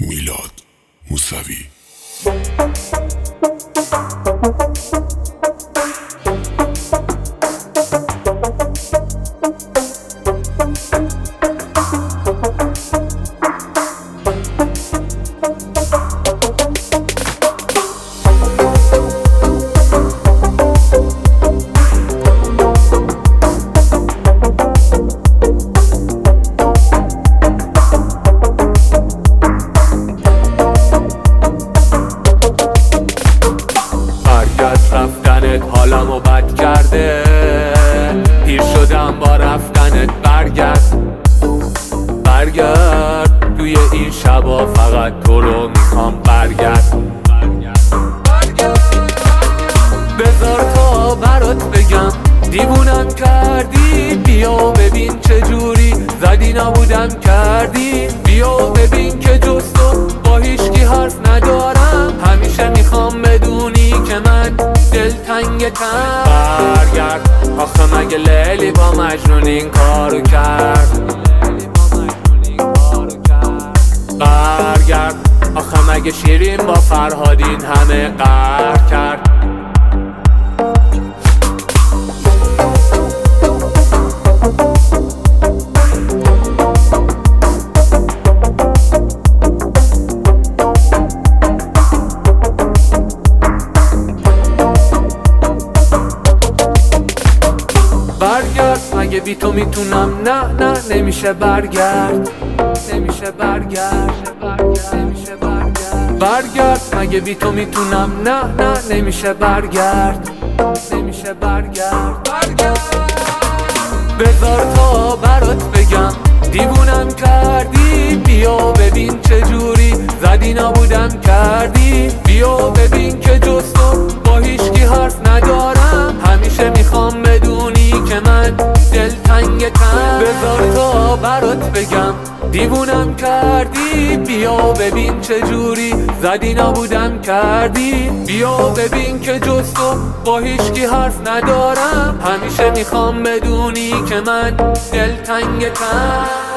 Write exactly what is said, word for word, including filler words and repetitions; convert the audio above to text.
میلاد موسوی. رفتنت حالمو بد کرده، پیر شدم با رفتنت. برگرد برگرد توی این شبا فقط تو رو میخوام. برگرد بذار تا برات بگم دیوونم کردی. بیا ببین چجوری زدی نبودم کردی. بیا ببین که جز تو با هیچکی حرف ندارم. همیشه میخوام بدونی که من دلتنگتم. برگرد آخه مگه لیلی با مجنون این کارو کرد؟ برگرد آخه مگه شیرین با فرهاد این همه قهر کرد؟ برگرد مگه بی تو میتونم؟ نه نه نمیشه. برگرد نمیشه. برگرد نمیشه. برگرد برگرد مگه بی تو میتونم؟ نه نه نمیشه. برگرد نمیشه. برگرد برگرد بذار تا برات بگم دیوونم کردی. بیا ببین چجوری زدی نبودم کردی. بیا ببین که جز تو با هیچکی حرف ندارم. همیشه میخوام بدونی که من دلتنگتم. بذار تا برات بگم دیوونم کردی. بیا ببین چجوری زدی نبودم کردی. بیا ببین که جز تو با هیچکی حرف ندارم. همیشه میخوام بدونی که من دلتنگتم.